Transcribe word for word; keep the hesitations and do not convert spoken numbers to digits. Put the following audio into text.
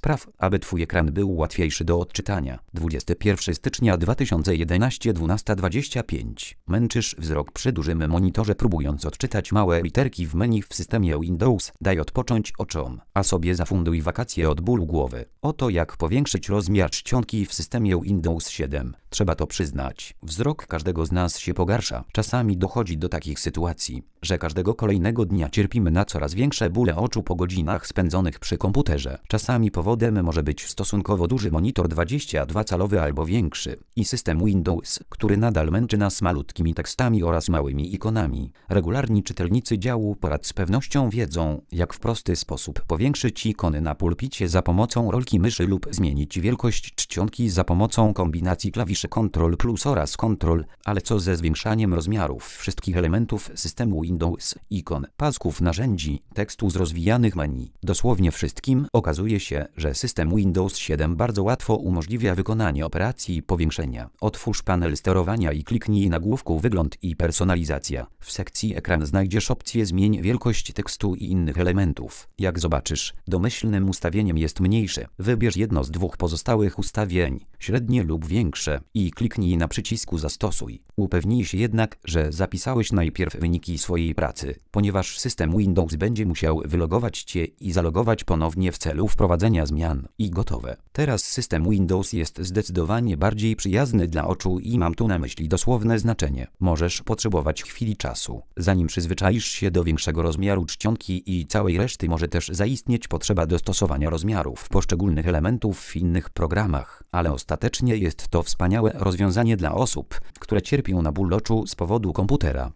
Spraw, aby twój ekran był łatwiejszy do odczytania. dwudziestego pierwszego stycznia dwa tysiące jedenastego, dwunasta dwadzieścia pięć. Męczysz wzrok przy dużym monitorze, próbując odczytać małe literki w menu w systemie Windows? Daj odpocząć oczom, a sobie zafunduj wakacje od bólu głowy. Oto jak powiększyć rozmiar czcionki w systemie Windows siedem. Trzeba to przyznać. Wzrok każdego z nas się pogarsza. Czasami dochodzi do takich sytuacji, że każdego kolejnego dnia cierpimy na coraz większe bóle oczu po godzinach spędzonych przy komputerze. Czasami powodem może być stosunkowo duży monitor dwadzieścia dwa calowy albo większy i system Windows, który nadal męczy nas malutkimi tekstami oraz małymi ikonami. Regularni czytelnicy działu porad z pewnością wiedzą, jak w prosty sposób powiększyć ikony na pulpicie za pomocą rolki myszy lub zmienić wielkość czcionki za pomocą kombinacji klawiszy Ctrl plus oraz Ctrl, ale co ze zwiększaniem rozmiarów wszystkich elementów systemu Windows, ikon, pasków, narzędzi, tekstu z rozwijanych menu, dosłownie wszystkim? Okazuje się, że system Windows siedem bardzo łatwo umożliwia wykonanie operacji powiększenia. Otwórz panel sterowania i kliknij nagłówku Wygląd i personalizacja. W sekcji Ekran znajdziesz opcję Zmień wielkość tekstu i innych elementów. Jak zobaczysz, domyślnym ustawieniem jest mniejsze. Wybierz jedno z dwóch pozostałych ustawień, średnie lub większe, i kliknij na przycisku Zastosuj. Upewnij się jednak, że zapisałeś najpierw wyniki swojej pracy, ponieważ system Windows będzie musiał wylogować cię i zalogować ponownie w celu wprowadzenia zmian. I gotowe. Teraz system Windows jest zdecydowanie bardziej przyjazny dla oczu i mam tu na myśli dosłowne znaczenie. Możesz potrzebować chwili czasu, zanim przyzwyczaisz się do większego rozmiaru czcionki i całej reszty. Może też zaistnieć potrzeba dostosowania rozmiarów poszczególnych elementów w innych programach, ale ostatecznie jest to wspaniałe rozwiązanie dla osób, które cierpią na ból oczu z powodu komputera.